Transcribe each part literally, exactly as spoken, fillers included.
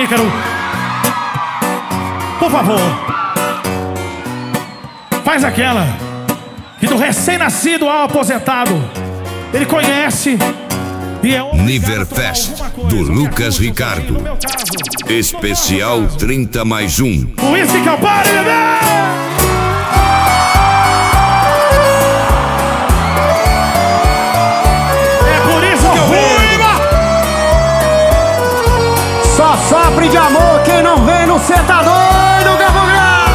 Ícaro, por favor, faz aquela que do recém-nascido ao aposentado ele conhece e é Niverfest do Lucas Ricardo. Especial trinta mais um. Whisky Campari, bebê! Só sofre de amor quem não vem no cê tá doido, Gabriel.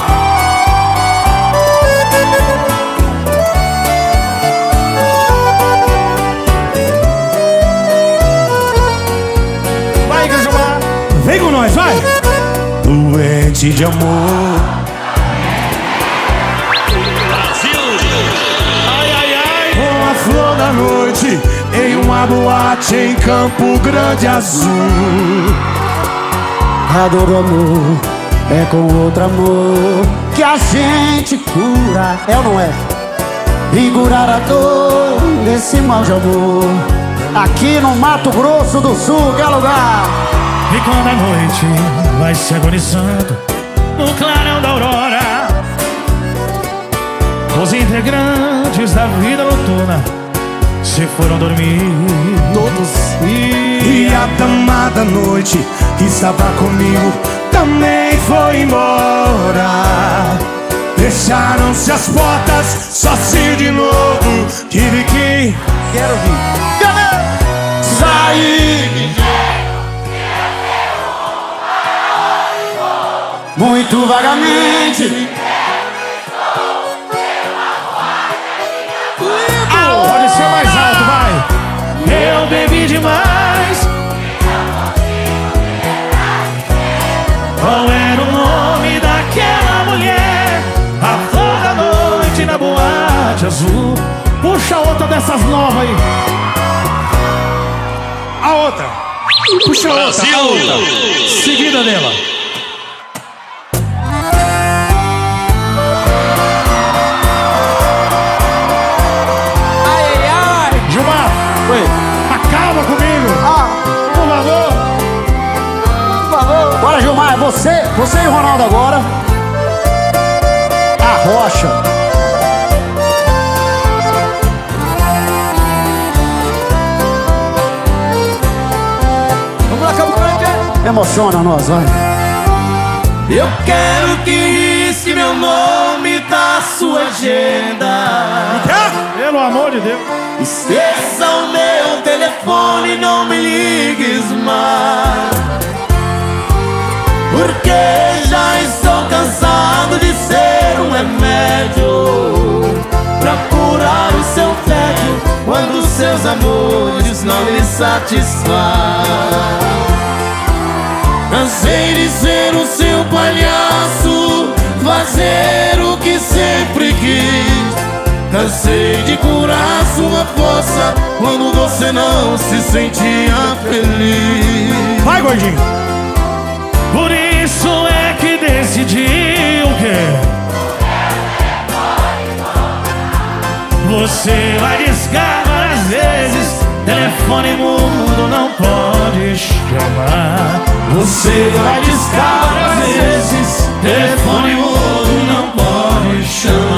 Vai, Gajumar. Vem com nós, vai. Doente de amor. Brasil. Ai, ai, ai. Com a flor da noite em uma boate em Campo Grande Azul. A dor do amor é com outro amor que a gente cura, é ou não é? E curar a dor desse mal de amor aqui no Mato Grosso do Sul, que é lugar. E quando a noite vai se agonizando no clarão da aurora, os integrantes da vida noturna se foram dormir Todos. e, E a dama da noite que estava comigo também foi embora. Fecharam-se as portas, sozinho de novo. Tive que... Quero vir. Sair. Muito vagamente. pode ser mais alto, vai. Eu bebi demais. Qual era o nome daquela mulher? A flor da noite na boate azul. Puxa outra dessas novas aí. A outra. Puxa a outra, a outra. Seguida dela. Acalma comigo, Ah, por favor. por favor. Bora, Gilmar, você, você e o Ronaldo agora. A rocha. Vamos lá, Campo Grande. Emociona nós, vai. Eu quero que risque meu nome da sua agenda. Pelo amor de Deus. Esqueça o meu telefone, não me ligues mais. Porque já estou cansado de ser um remédio pra curar o seu tédio quando seus amores não lhe satisfazem. Cansei de ser o seu palhaço, fazer o que sempre quis. Cansei de curar sua força quando você não se sentia feliz. Vai, gordinho. Por isso é que decidi o quê? Você vai discar várias vezes, telefone mudo não pode chamar. Você vai discar várias vezes, telefone mudo não pode chamar.